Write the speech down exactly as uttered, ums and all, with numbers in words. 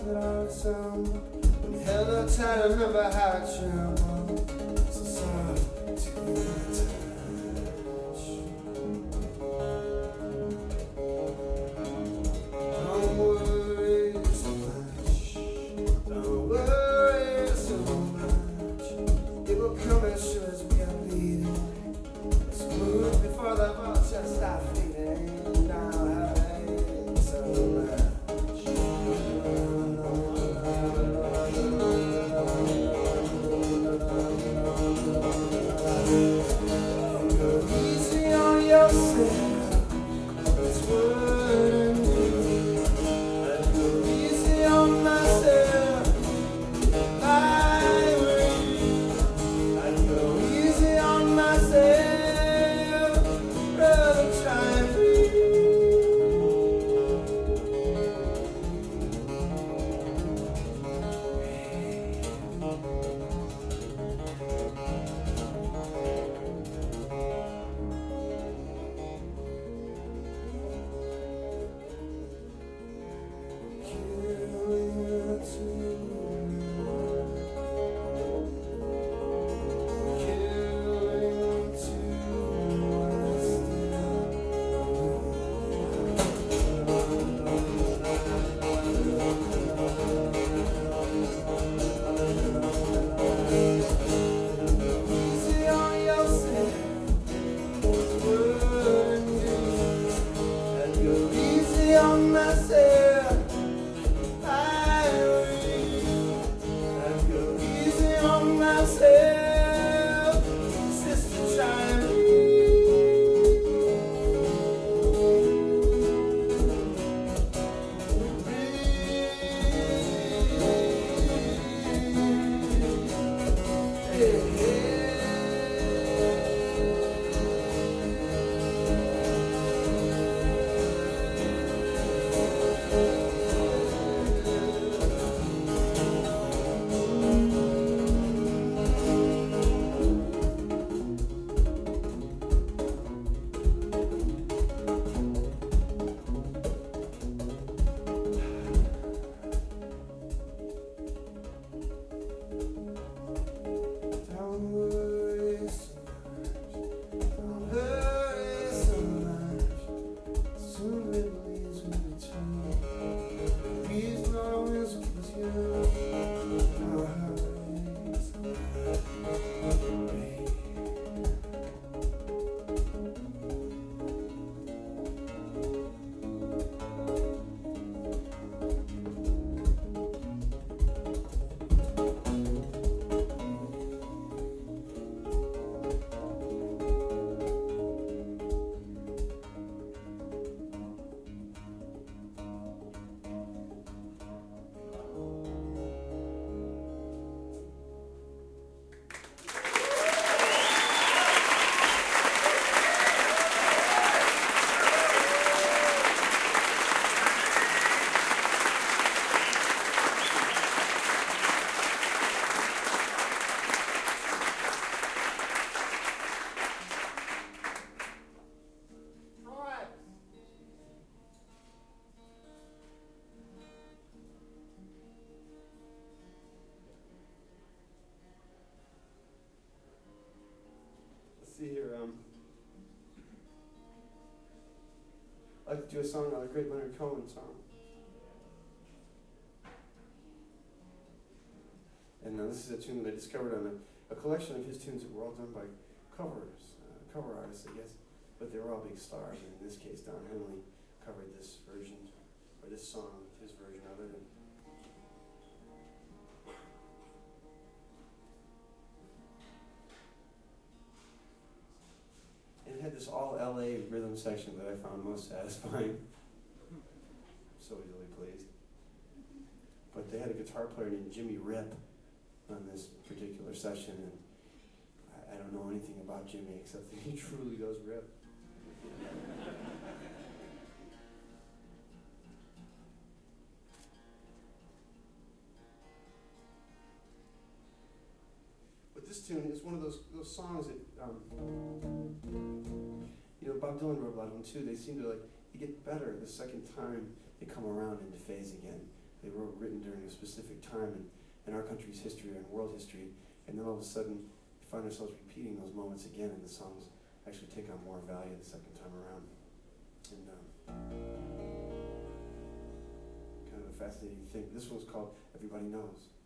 without sound. When held up tight, I remember how it trembled. So soft to the touch. Don't worry so much. Don't worry so much. It will come as sure as we are bleeding. Let's move before the vultures start feeding down her legs so much. Go easy on yourself. It's wouldn't do. I'd go easy on myself. I will. I'd go easy on myself. Rather try and breathe. Easy on yourself. It's wouldn't do. I'd go easy on myself. I will. I'd go easy on myself. Sister, try and Don't worry so much. Don't hurry so much. Soon little leaves will return. These long winds will keep us young. Don't hurry so much. Let's see here. Um, I'd like to do a song on a great Leonard Cohen song. And uh, this is a tune that I discovered on a, a collection of his tunes that were all done by covers, uh, cover artists, I guess, but they were all big stars. And in this case, Don Henley covered this version, or this song, his version of it. And And it had this all L A rhythm section that I found most satisfying. So easily pleased. But they had a guitar player named Jimmy Rip on this particular session, and I, I don't know anything about Jimmy except that he truly goes rip. But this tune is one of those those songs that um, you know, Bob Dylan wrote a lot of them too. They seem to like they get better the second time they come around into phase again. they were written during a specific time in, in our country's history and world history, and then all of a sudden we find ourselves repeating those moments again, and the songs actually take on more value the second time around. And um, kind of a fascinating thing. This one's called Everybody Knows.